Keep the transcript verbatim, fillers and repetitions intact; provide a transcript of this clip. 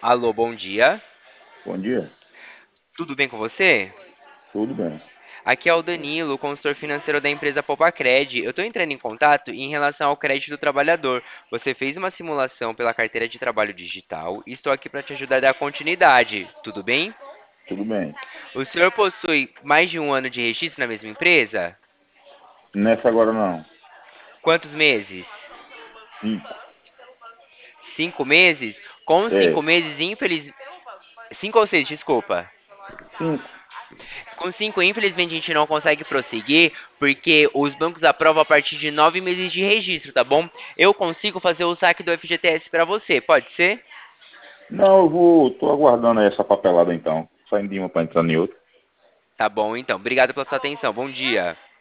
Alô, bom dia. Bom dia, Tudo bem com você? tudo bem. Aqui é o Danilo, consultor financeiro da empresa Popacred. Eu estou entrando em contato em relação ao crédito do trabalhador. Você fez uma simulação pela carteira de trabalho digital e estou aqui para te ajudar a dar continuidade. Tudo bem? Tudo bem. O senhor possui mais de um ano de registro na mesma empresa? Nessa agora não. Quantos meses? Cinco. Cinco meses? Com os cinco É, meses, infeliz... Cinco ou seis, desculpa. cinco. Com cinco, infelizmente, a gente não consegue prosseguir, porque os bancos aprovam a partir de nove meses de registro, tá bom? Eu consigo fazer o saque do F G T S para você, pode ser? Não, eu vou. Tô aguardando aí essa papelada então. Saindo de uma para entrar em outra. Tá bom, então. Obrigado pela sua atenção. Bom dia.